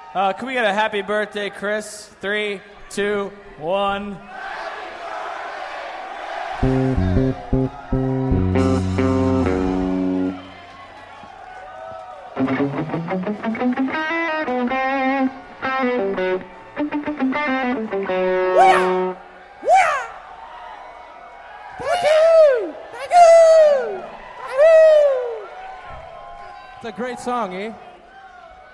Can we get a happy birthday, Chris? 3, 2, 1. It's a great song, eh?